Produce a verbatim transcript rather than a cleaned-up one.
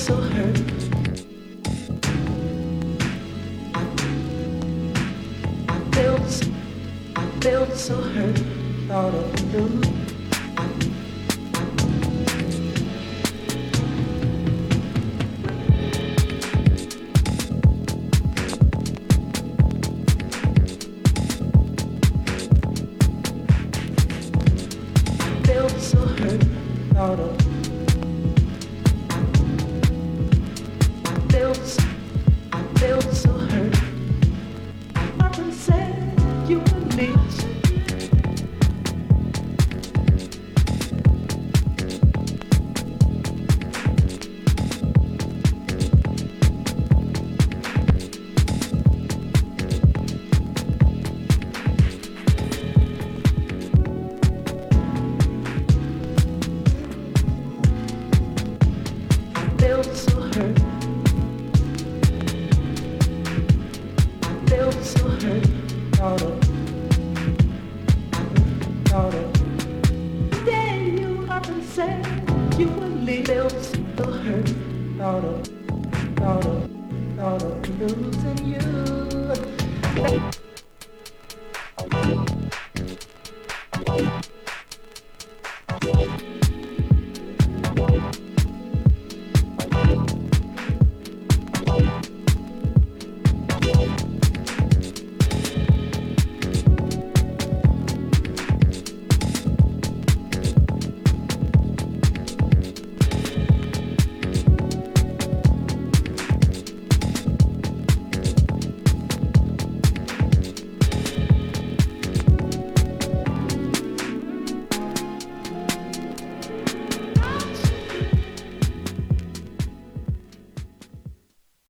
so hurt. I, I felt, I felt so hurt. Thought of you. So hurt, thought of. I felt, I felt so hurt. I often said you would leave. So hurt. I felt so hurt. Thought of, thought of. The day you often said you would leave. Felt so hurt. Thought of, thought of, thought of losing you.